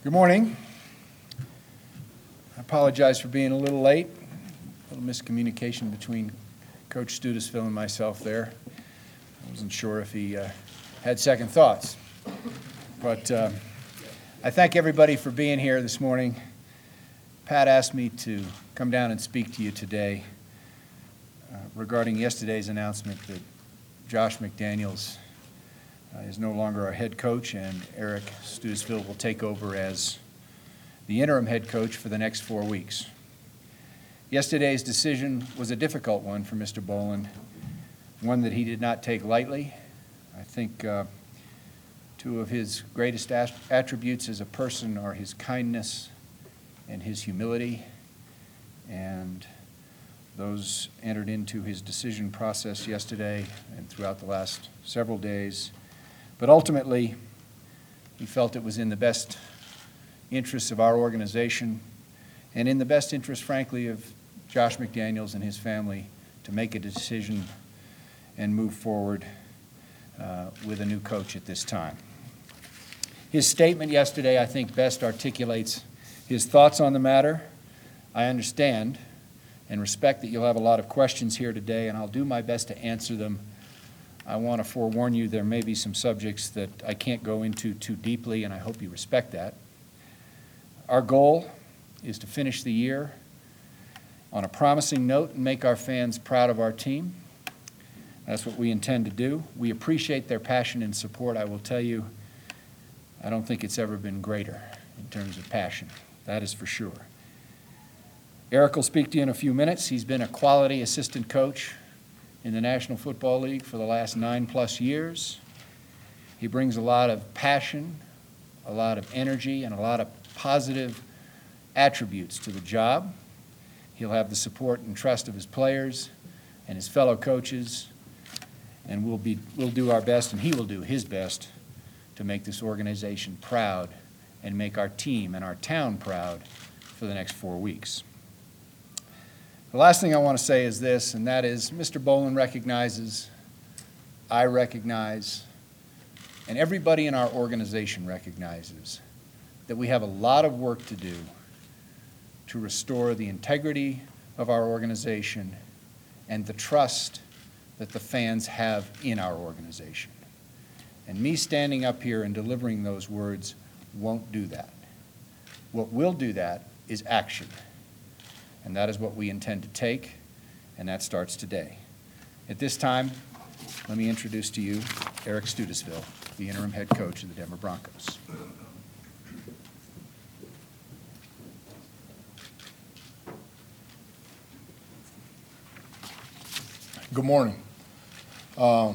Good morning. I apologize for being a little late. A little miscommunication between Coach Studesville and myself there. I wasn't sure if he had second thoughts. But I thank everybody for being here this morning. Pat asked me to come down and speak to you today regarding yesterday's announcement that Josh McDaniels is no longer our head coach, and Eric Studesville will take over as the interim head coach for the next 4 weeks. Yesterday's decision was a difficult one for Mr. Boland, one that he did not take lightly. I think two of his greatest attributes as a person are his kindness and his humility, and those entered into his decision process yesterday and throughout the last several days. But ultimately, he felt it was in the best interests of our organization and in the best interest, frankly, of Josh McDaniels and his family to make a decision and move forward with a new coach at this time. His statement yesterday, I think, best articulates his thoughts on the matter. I understand and respect that you'll have a lot of questions here today, and I'll do my best to answer them. I want to forewarn you there may be some subjects that I can't go into too deeply, and I hope you respect that. Our goal is to finish the year on a promising note and make our fans proud of our team. That's what we intend to do. We appreciate their passion and support. I will tell you, I don't think it's ever been greater in terms of passion. That is for sure. Eric will speak to you in a few minutes. He's been a quality assistant coach in the National Football League for the last 9+ years. He brings a lot of passion, a lot of energy, and a lot of positive attributes to the job. He'll have the support and trust of his players and his fellow coaches, and we'll do our best, and he will do his best to make this organization proud and make our team and our town proud for the next 4 weeks. The last thing I want to say is this, and that is Mr. Boland recognizes, I recognize, and everybody in our organization recognizes that we have a lot of work to do to restore the integrity of our organization and the trust that the fans have in our organization. And me standing up here and delivering those words won't do that. What will do that is action. And that is what we intend to take, and that starts today. At this time, let me introduce to you Eric Studesville, the interim head coach of the Denver Broncos. Good morning. I'm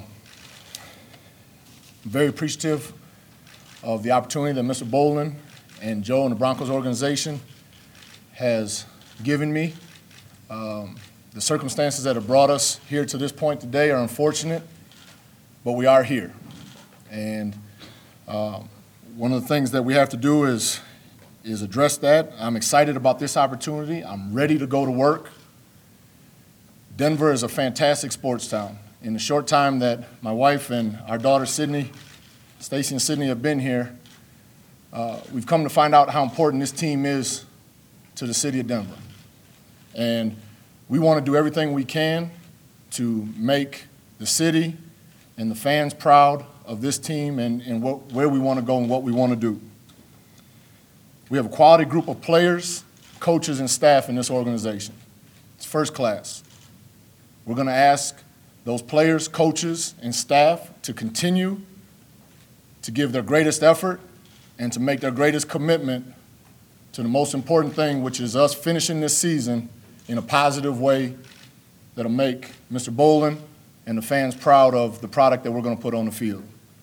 very appreciative of the opportunity that Mr. Boland and Joe and the Broncos organization has given me. The circumstances that have brought us here to this point today are unfortunate, but we are here. And one of the things that we have to do is address that. I'm excited about this opportunity. I'm ready to go to work. Denver is a fantastic sports town. In the short time that my wife and our daughter Stacy and Sydney have been here, we've come to find out how important this team is to the city of Denver. And we want to do everything we can to make the city and the fans proud of this team and where we want to go and what we want to do. We have a quality group of players, coaches, and staff in this organization. It's first class. We're going to ask those players, coaches, and staff to continue to give their greatest effort and to make their greatest commitment to the most important thing, which is us finishing this season in a positive way that'll make Mr. Boland and the fans proud of the product that we're going to put on the field.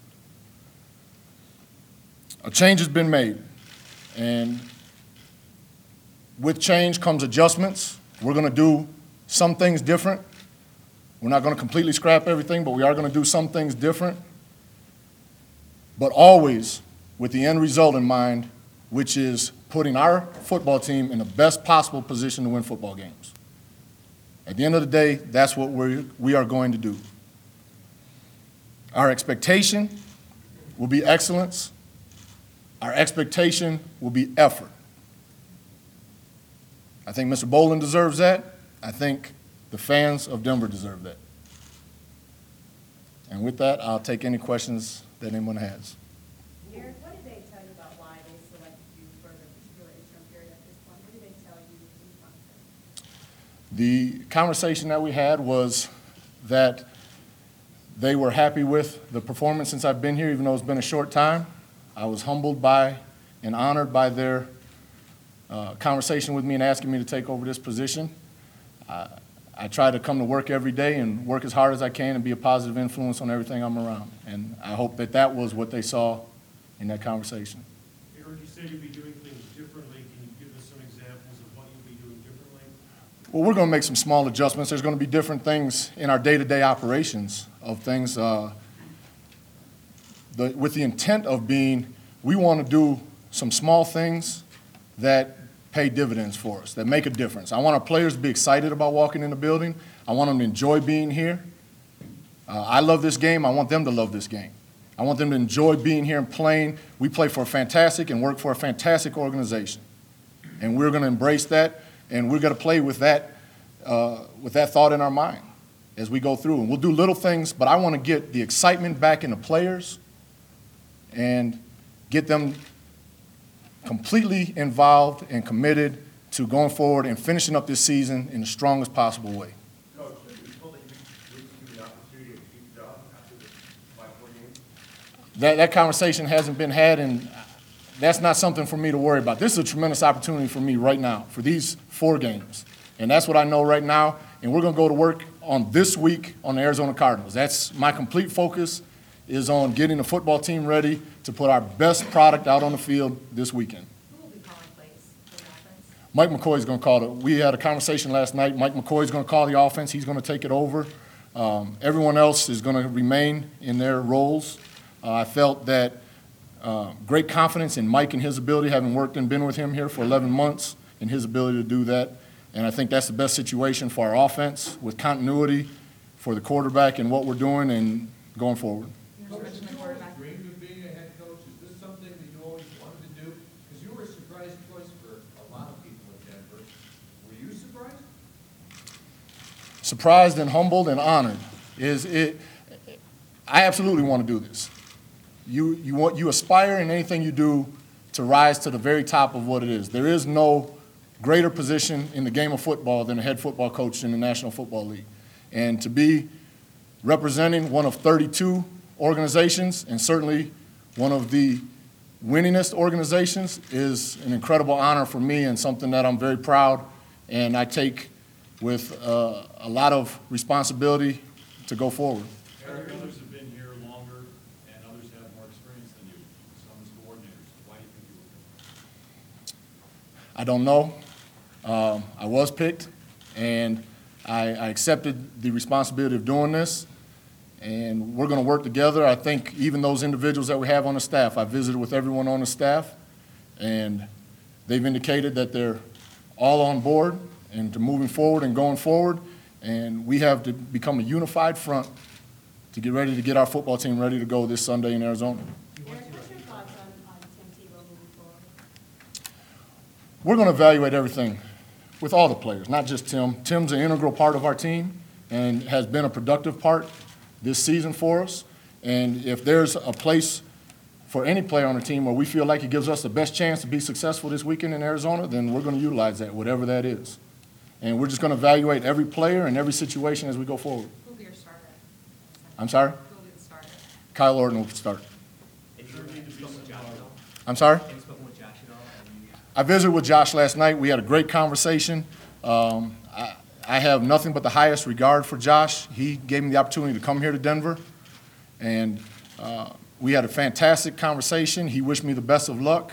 A change has been made, and with change comes adjustments. We're going to do some things different. We're not going to completely scrap everything, but we are going to do some things different, but always with the end result in mind, which is putting our football team in the best possible position to win football games. At the end of the day, that's what we are going to do. Our expectation will be excellence. Our expectation will be effort. I think Mr. Bolin deserves that. I think the fans of Denver deserve that. And with that, I'll take any questions that anyone has. Eric, what did they tell you about why they selected you for the particular interim period at this point? What did they tell you in function? The conversation that we had was that they were happy with the performance since I've been here, even though it's been a short time. I was humbled by and honored by their conversation with me and asking me to take over this position. I try to come to work every day and work as hard as I can and be a positive influence on everything I'm around. And I hope that that was what they saw in that conversation. Eric, you said you'd be doing things differently. Can you give us some examples of what you'll be doing differently? Well, we're going to make some small adjustments. There's going to be different things in our day-to-day operations of things with the intent of being, we want to do some small things that pay dividends for us, that make a difference. I want our players to be excited about walking in the building. I want them to enjoy being here. I love this game. I want them to love this game. I want them to enjoy being here and playing. We play for a fantastic and work for a fantastic organization. And we're going to embrace that, and we're going to play with that thought in our mind as we go through. And we'll do little things, but I want to get the excitement back in the players and get them completely involved and committed to going forward and finishing up this season in the strongest possible way. Coach, you told that you would give you the opportunity to keep the job after the 5-4 games? That conversation hasn't been had, and that's not something for me to worry about. This is a tremendous opportunity for me right now, for these 4 games. And that's what I know right now, and we're going to go to work on this week on the Arizona Cardinals. That's my complete focus, is on getting the football team ready to put our best product out on the field this weekend. Who will be calling plays for the offense? Mike McCoy is going to call it. We had a conversation last night. Mike McCoy is going to call the offense. He's going to take it over. Everyone else is going to remain in their roles. I felt that great confidence in Mike and his ability, having worked and been with him here for 11 months, and his ability to do that. And I think that's the best situation for our offense, with continuity for the quarterback and what we're doing and going forward. You're switching the quarterback. Dreamed of being a head coach? Is this something that you always wanted to do? Because you were a surprise choice for a lot of people in Denver. Were you surprised? Surprised and humbled and honored. I absolutely want to do this. You aspire in anything you do to rise to the very top of what it is. There is no greater position in the game of football than a head football coach in the National Football League. And to be representing one of 32 organizations, and certainly one of the winningest organizations, is an incredible honor for me and something that I'm very proud and I take with a lot of responsibility to go forward. Eric, others have been here longer, and others have more experience than you, some as coordinators. Why do you think you were picked? I don't know. I was picked, and I accepted the responsibility of doing this, and we're going to work together. I think even those individuals that we have on the staff, I visited with everyone on the staff, and they've indicated that they're all on board and to moving forward and going forward, and we have to become a unified front to get ready to get our football team ready to go this Sunday in Arizona. Eric, what's your thoughts on Tim Tebow moving forward? We're going to evaluate everything with all the players, not just Tim. Tim's an integral part of our team and has been a productive part this season for us. And if there's a place for any player on the team where we feel like it gives us the best chance to be successful this weekend in Arizona, then we're going to utilize that, whatever that is. And we're just going to evaluate every player and every situation as we go forward. Who will be your starter? I'm sorry? Who will be the starter? Kyle Orton will start. Have you spoken with Josh at all? I'm sorry? Have you spoken with Josh at all? I visited with Josh last night. We had a great conversation. I have nothing but the highest regard for Josh. He gave me the opportunity to come here to Denver, and we had a fantastic conversation. He wished me the best of luck,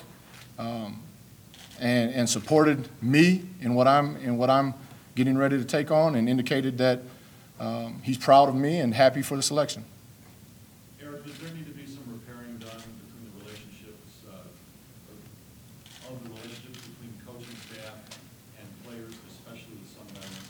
and supported me in what I'm getting ready to take on, and indicated that he's proud of me and happy for the selection. Eric, does there need to be some repairing done between the relationships, between coaching staff and players, especially with some veterans?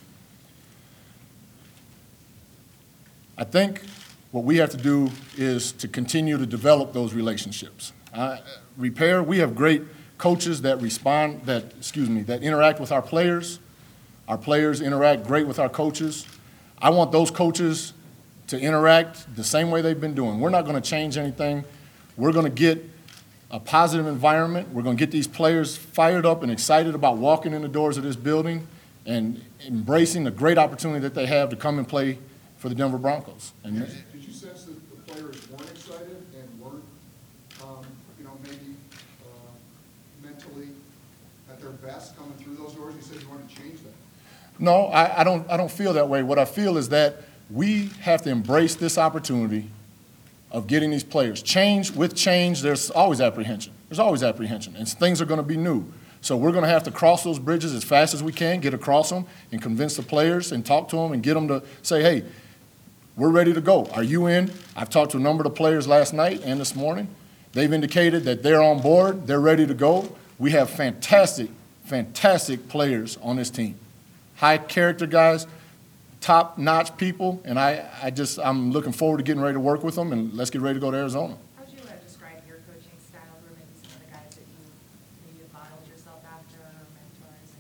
I think what we have to do is to continue to develop those relationships. Repair, we have great coaches that that interact with our players. Our players interact great with our coaches. I want those coaches to interact the same way they've been doing. We're not going to change anything. We're going to get a positive environment. We're going to get these players fired up and excited about walking in the doors of this building and embracing the great opportunity that they have to come and play for the Denver Broncos. And Did you sense that the players weren't excited and weren't, maybe mentally at their best coming through those doors? You said you wanted to change that. no, I don't feel that way. What I feel is that we have to embrace this opportunity of getting these players. With change, there's always apprehension. There's always apprehension, and things are going to be new. So we're going to have to cross those bridges as fast as we can, get across them, and convince the players and talk to them and get them to say, hey, we're ready to go. Are you in? I've talked to a number of the players last night and this morning. They've indicated that they're on board. They're ready to go. We have fantastic, fantastic players on this team. High character guys, top-notch people, and I'm looking forward to getting ready to work with them, and let's get ready to go to Arizona. How would you describe your coaching style, or maybe some of the guys that you maybe have modeled yourself after, or mentors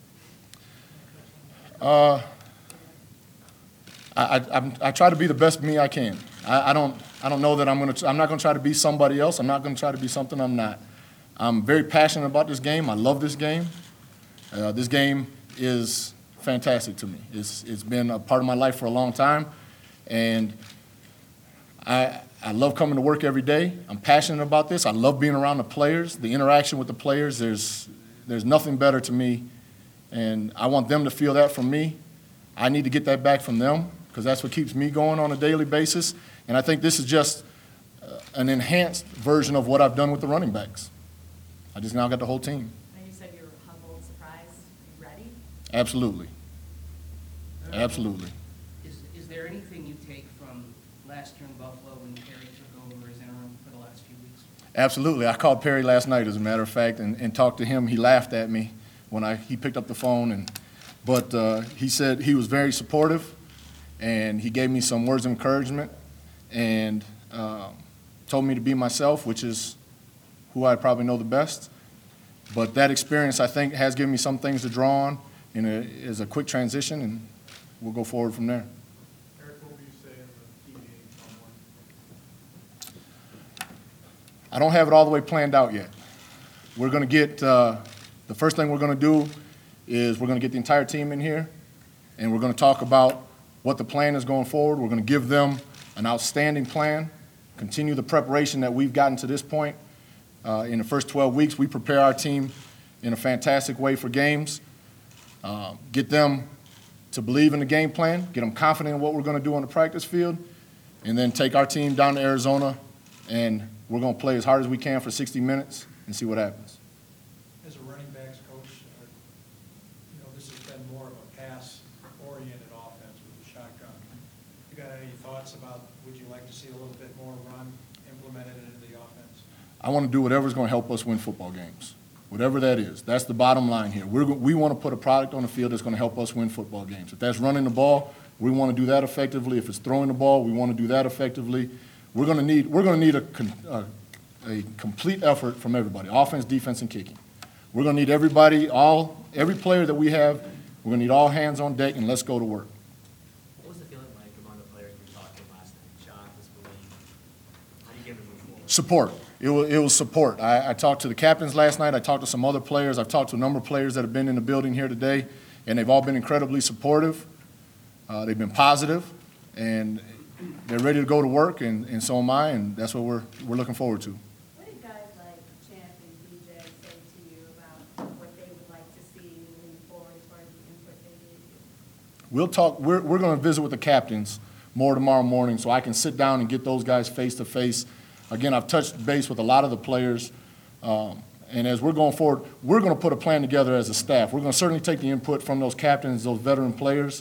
and I try to be the best me I can. I don't know that I'm not going to try to be somebody else. I'm not going to try to be something I'm not. I'm very passionate about this game. I love this game. This game is fantastic to me. It's been a part of my life for a long time, and I love coming to work every day. I'm passionate about this. I love being around the players, the interaction with the players. There's nothing better to me, and I want them to feel that from me. I need to get that back from them because that's what keeps me going on a daily basis, and I think this is just an enhanced version of what I've done with the running backs. I just now got the whole team. you said you were humbled, surprised, you ready? Absolutely. Absolutely. Is there anything you take from last year in Buffalo when Perry took over as interim for the last few weeks? Absolutely. I called Perry last night, as a matter of fact, and talked to him. He laughed at me when he picked up the phone, but he said he was very supportive, and he gave me some words of encouragement, and told me to be myself, which is who I probably know the best. But that experience, I think, has given me some things to draw on, and is a quick transition, and we'll go forward from there. Eric, what will you say in the team meeting tomorrow morning? I don't have it all the way planned out yet. We're going to get, the first thing we're going to do is we're going to get the entire team in here, and we're going to talk about what the plan is going forward. We're going to give them an outstanding plan, continue the preparation that we've gotten to this point. In the first 12 weeks, we prepare our team in a fantastic way for games, get them to believe in the game plan, get them confident in what we're going to do on the practice field, and then take our team down to Arizona, and we're going to play as hard as we can for 60 minutes and see what happens. As a running backs coach, this has been more of a pass-oriented offense with the shotgun. You got any thoughts about, would you like to see a little bit more run implemented into the offense? I want to do whatever's going to help us win football games, whatever that is. That's the bottom line here. We want to put a product on the field that's going to help us win football games. If that's running the ball, we want to do that effectively. If it's throwing the ball, we want to do that effectively. We're going to need a complete effort from everybody, offense, defense, and kicking. We're going to need every player that we have, we're going to need all hands on deck, and let's go to work. What was the feeling like among the players you were talking last night? Shock, disbelief? How do you get them to move forward? Support. It was support. I talked to the captains last night. I talked to some other players. I've talked to a number of players that have been in the building here today, and they've all been incredibly supportive. They've been positive, and they're ready to go to work, and so am I, and that's what we're looking forward to. What did guys like Champ and DJ say to you about what they would like to see moving forward as far as the input they gave you? We'll talk. We're going to visit with the captains more tomorrow morning, so I can sit down and get those guys face to face. Again, I've touched base with a lot of the players, and as we're going forward, we're going to put a plan together as a staff. We're going to certainly take the input from those captains, those veteran players,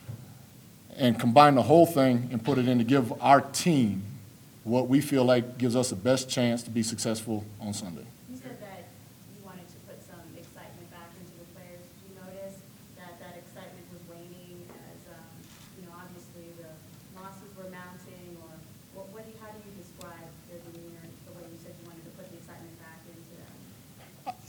and combine the whole thing and put it in to give our team what we feel like gives us the best chance to be successful on Sunday. You said that you wanted to put some excitement back into the players. Did you notice that that excitement was waning as, obviously the losses were mounting, or how do you describe their demeanor, the way you said you wanted to put the excitement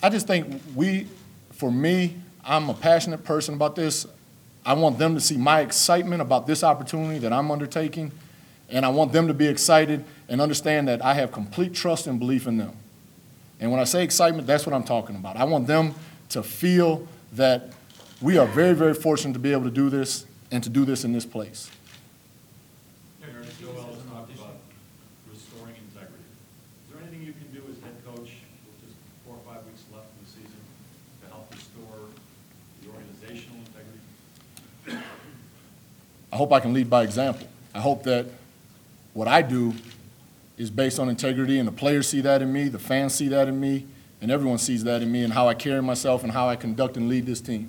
I just think for me, I'm a passionate person about this. I want them to see my excitement about this opportunity that I'm undertaking, and I want them to be excited and understand that I have complete trust and belief in them. And when I say excitement, that's what I'm talking about. I want them to feel that we are very, very fortunate to be able to do this and to do this in this place. Mayor, Joe Ellis talked about restoring integrity. Is there anything you can do as head coach with just 4 or 5 weeks left in the season to help restore the organizational integrity? I hope I can lead by example. I hope that what I do is based on integrity, and the players see that in me, the fans see that in me, and everyone sees that in me, and how I carry myself and how I conduct and lead this team.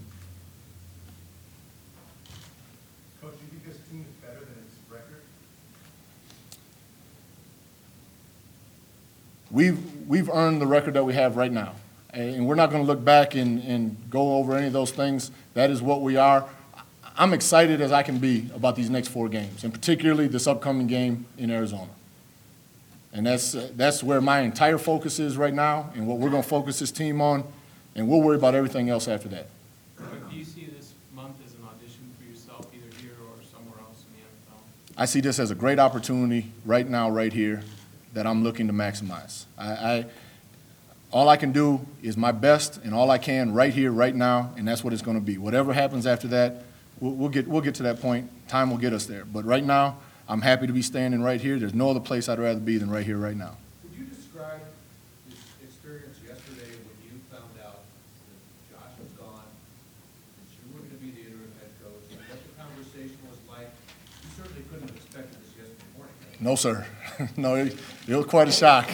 Coach, do you think this team is better than its record? We've earned the record that we have right now, and we're not going to look back and go over any of those things. That is what we are. I'm excited as I can be about these next 4 games, and particularly this upcoming game in Arizona. And that's where my entire focus is right now, and what we're going to focus this team on, and we'll worry about everything else after that. But do you see this month as an audition for yourself, either here or somewhere else in the NFL? I see this as a great opportunity right now, right here, that I'm looking to maximize. All I can do is my best and all I can right here, right now, and that's what it's going to be. Whatever happens after that, we'll get to that point. Time will get us there. But right now, I'm happy to be standing right here. There's no other place I'd rather be than right here, right now. Would you describe this experience yesterday when you found out that Josh was gone, that you were going to be the interim head coach, and what the conversation was like? You certainly couldn't have expected this yesterday morning. No, sir. No, it was quite a shock.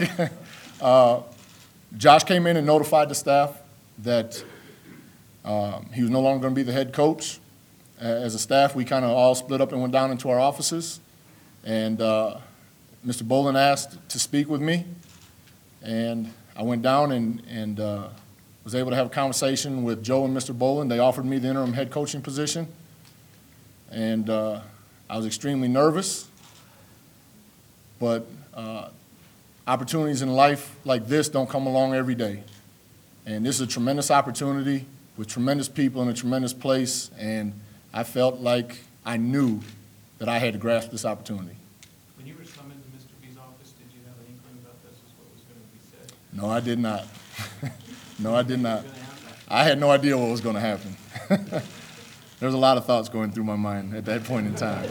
Josh came in and notified the staff that he was no longer going to be the head coach. As a staff, we kind of all split up and went down into our offices. And Mr. Bolin asked to speak with me. And I went down and was able to have a conversation with Joe and Mr. Bolin. They offered me the interim head coaching position. And I was extremely nervous. But opportunities in life like this don't come along every day. And this is a tremendous opportunity with tremendous people in a tremendous place. And I felt like I knew that I had to grasp this opportunity. When you were summoned to Mr. B's office, did you have an inkling about this is what was going to be said? No, I did not. No, I did not. What was going to happen? I had no idea what was going to happen. There was a lot of thoughts going through my mind at that point in time.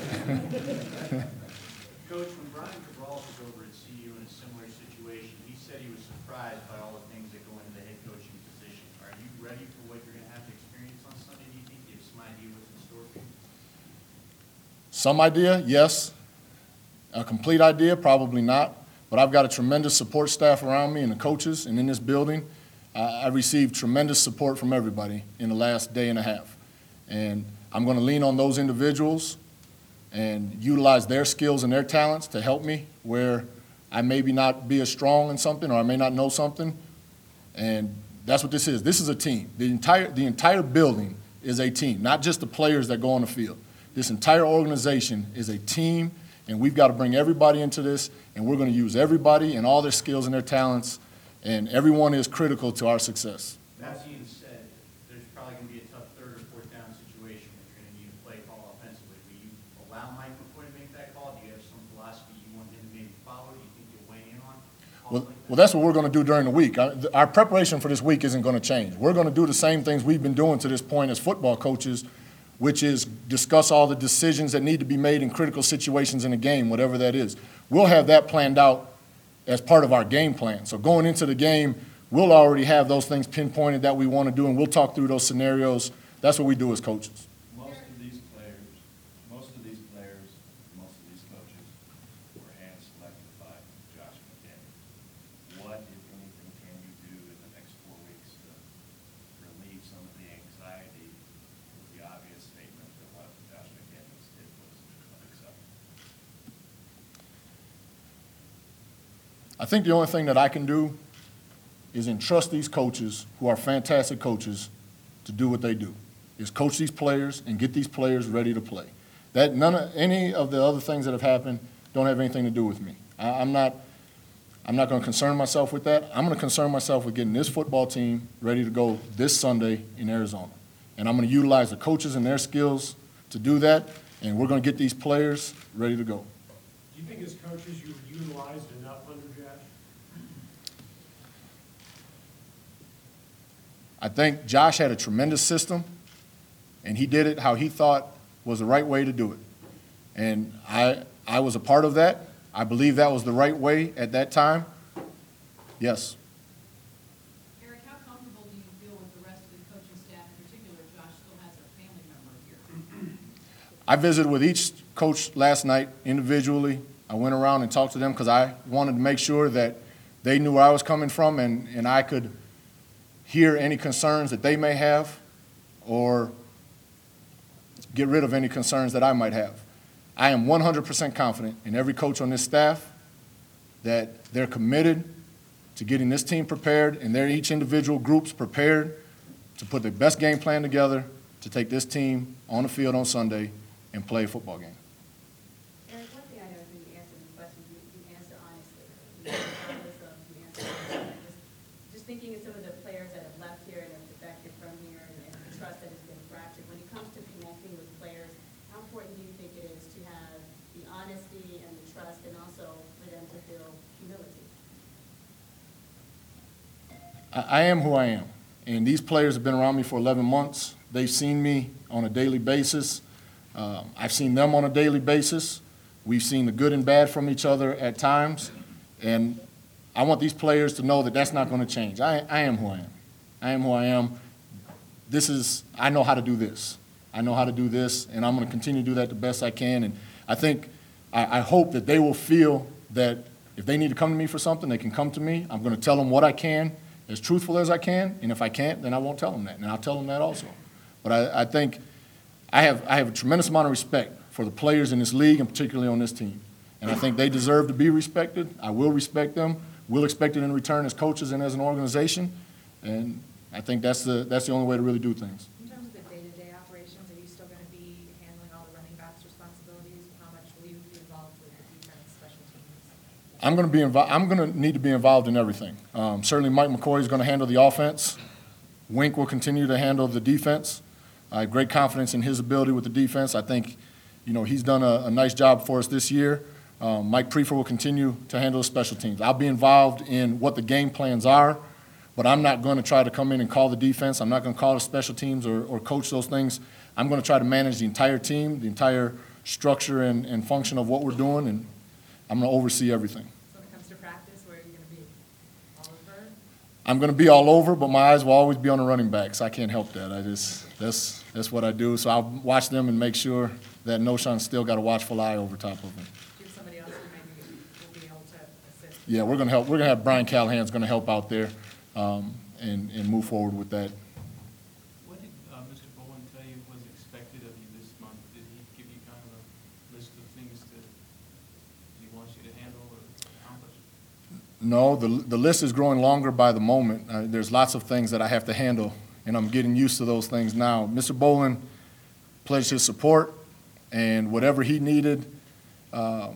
Coach, when Brian Cabral was over at CU in a similar situation, he said he was surprised by all the things that go into the head coaching position. Are you ready for what you're going to have to experience on Sunday? Do you think you have some idea what's in store for you? Some idea, yes. A complete idea, probably not. But I've got a tremendous support staff around me and the coaches and in this building. I received tremendous support from everybody in the last day and a half. And I'm going to lean on those individuals and utilize their skills and their talents to help me where I maybe not be as strong in something or I may not know something. And that's what this is. This is a team. The entire building is a team, not just the players that go on the field. This entire organization is a team, and we've got to bring everybody into this, and we're going to use everybody and all their skills and their talents, and everyone is critical to our success. That being said, there's probably going to be a tough 3rd or 4th down situation that you're going to need a play call offensively. Will you allow Mike McCoy to make that call? Do you have some philosophy you want him to maybe follow? Do you think you'll weigh in on? Well, that's what we're going to do during the week. Our preparation for this week isn't going to change. We're going to do the same things we've been doing to this point as football coaches, which is discuss all the decisions that need to be made in critical situations in a game, whatever that is. We'll have that planned out as part of our game plan. So going into the game, we'll already have those things pinpointed that we want to do, and we'll talk through those scenarios. That's what we do as coaches. Most of these players, most of these coaches were hand-selected by Josh McDaniels. What, if anything, can you do in the next 4 weeks to relieve some of the anxiety with the obvious statement that what Josh McDaniels did was unacceptable? I think the only thing that I can do is entrust these coaches, who are fantastic coaches, to do what they do, is coach these players and get these players ready to play. Any of the other things that have happened don't have anything to do with me. I'm I'm not going to concern myself with that. I'm going to concern myself with getting this football team ready to go this Sunday in Arizona. And I'm going to utilize the coaches and their skills to do that, and we're going to get these players ready to go. Do you think as coaches you've utilized enough under Josh? I think Josh had a tremendous system, and he did it how he thought was the right way to do it. And I was a part of that. I believe that was the right way at that time. Yes. Eric, how comfortable do you feel with the rest of the coaching staff, in particular, Josh still has a family member here? I visited with each coach last night individually. I went around and talked to them because I wanted to make sure that they knew where I was coming from and I could hear any concerns that they may have or get rid of any concerns that I might have. I am 100% confident in every coach on this staff that they're committed to getting this team prepared and their each individual groups prepared to put the best game plan together to take this team on the field on Sunday and play a football game. Eric, one thing I know is when you answer these questions, you answer honestly. Regardless of you answer honestly. Just thinking of some of the players that have left here and have defected from here and the trust that has been fractured. When it comes to connecting with players, how important do you think it is to have the honesty and the trust and also for them to feel humility? I am who I am, and these players have been around me for 11 months. They've seen me on a daily basis. I've seen them on a daily basis. We've seen the good and bad from each other at times, and I want these players to know that that's not going to change. I am who I am. I am who I am. I know how to do this. I know how to do this, and I'm going to continue to do that the best I can. And I hope that they will feel that if they need to come to me for something, they can come to me. I'm going to tell them what I can, as truthful as I can, and if I can't, then I won't tell them that, and I'll tell them that also. But I think I have a tremendous amount of respect for the players in this league, and particularly on this team. And I think they deserve to be respected. I will respect them. We'll expect it in return as coaches and as an organization. And I think that's the only way to really do things. In terms of the day-to-day operations, are you still going to be handling all the running backs' responsibilities? How much will you be involved with the defense, special teams? I'm going to need to be involved in everything. Certainly Mike McCoy is going to handle the offense. Wink will continue to handle the defense. I have great confidence in his ability with the defense. I think, he's done a nice job for us this year. Mike Prefer will continue to handle the special teams. I'll be involved in what the game plans are, but I'm not going to try to come in and call the defense. I'm not going to call the special teams or coach those things. I'm going to try to manage the entire team, the entire structure and function of what we're doing, and I'm going to oversee everything. So when it comes to practice, where are you going to be? All over? I'm going to be all over, but my eyes will always be on the running backs. I can't help that. That's what I do. So I'll watch them and make sure that Noshan's still got a watchful eye over top of them. Do you have somebody else who maybe will be able to assist? Yeah, we're going to help. We're going to have Brian Callahan's going to help out there and move forward with that. What did Mr. Bowen tell you was expected of you this month? Did he give you kind of a list of things that he wants you to handle or accomplish? No, the list is growing longer by the moment. There's lots of things that I have to handle, and I'm getting used to those things now. Mr. Bowen pledged his support, and whatever he needed to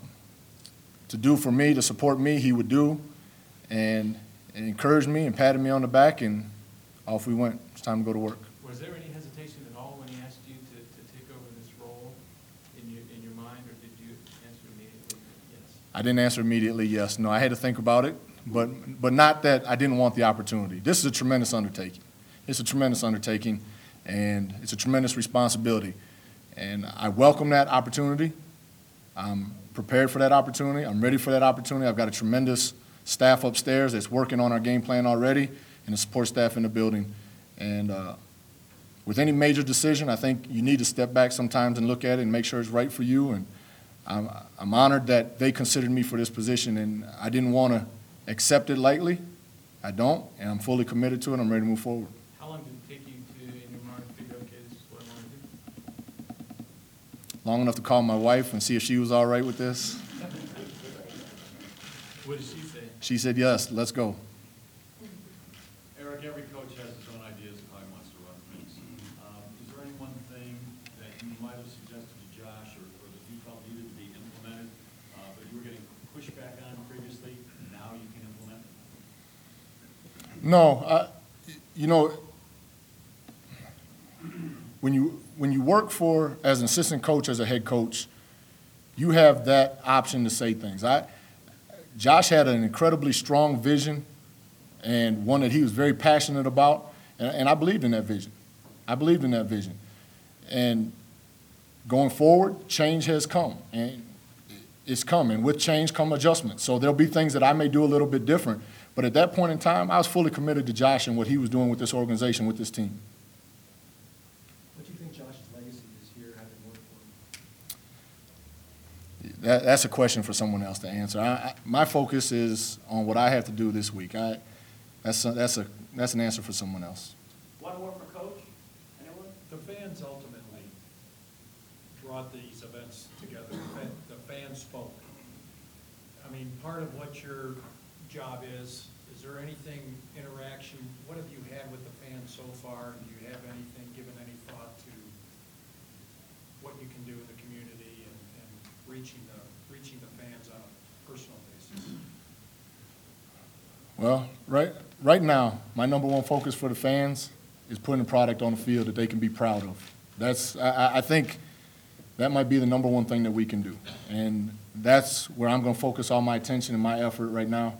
do for me, to support me, he would do, and encouraged me and patted me on the back, and off we went. It's time to go to work. Was there any hesitation at all when he asked you to take over this role in your mind, or did you answer immediately yes? I didn't answer immediately yes. No, I had to think about it, but not that I didn't want the opportunity. This is a tremendous undertaking. It's a tremendous undertaking, and it's a tremendous responsibility. And I welcome that opportunity. I'm prepared for that opportunity. I'm ready for that opportunity. I've got a tremendous staff upstairs that's working on our game plan already, and the support staff in the building. And with any major decision, I think you need to step back sometimes and look at it and make sure it's right for you. And I'm honored that they considered me for this position, and I didn't want to accept it lightly. I don't, and I'm fully committed to it. I'm ready to move forward. How long did it take you to, in your mind, figure, okay, this is what I want to do? Long enough to call my wife and see if she was all right with this. What did she say? She said, yes, let's go. Eric, every coach has his own ideas of how he wants to run things. Is there any one thing that you might have suggested to Josh or that you felt needed to be implemented, but you were getting pushback on previously, now you can implement? No, you know, when you work for, as an assistant coach, as a head coach, you have that option to say things. Josh had an incredibly strong vision and one that he was very passionate about, and I believed in that vision. I believed in that vision. And going forward, change has come, and it's coming. With change come adjustments. So there'll be things that I may do a little bit different, but at that point in time, I was fully committed to Josh and what he was doing with this organization, with this team. What do you think Josh's legacy is here, having worked for him? That's a question for someone else to answer. My focus is on what I have to do this week. That's an answer for someone else. One more for Coach? Anyone? The fans ultimately brought these events together. The fans spoke. I mean, part of what your job is there anything, interaction, what have you had with the fans so far? Do you have anything, given any thought to what you can do in the community and reaching the fans on a personal basis? Well, right now, my number one focus for the fans is putting a product on the field that they can be proud of. I think that might be the number one thing that we can do. And that's where I'm going to focus all my attention and my effort right now.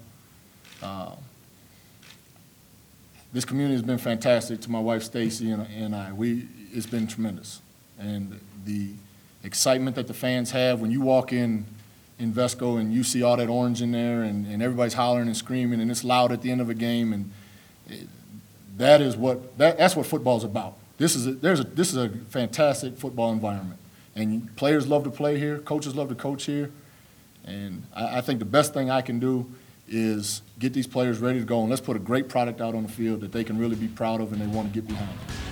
This community has been fantastic to my wife, Stacy, and I. It's been tremendous. And the excitement that the fans have when you walk in Vesco and you see all that orange in there and everybody's hollering and screaming and it's loud at the end of a game, and that's what football's about. This is a fantastic football environment, and players love to play here, coaches love to coach here, and I think the best thing I can do is get these players ready to go, and let's put a great product out on the field that they can really be proud of and they want to get behind.